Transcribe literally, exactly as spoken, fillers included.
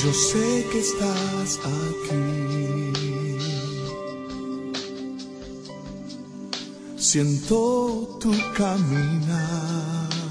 Yo sé que estás aquí. Siento tu caminar.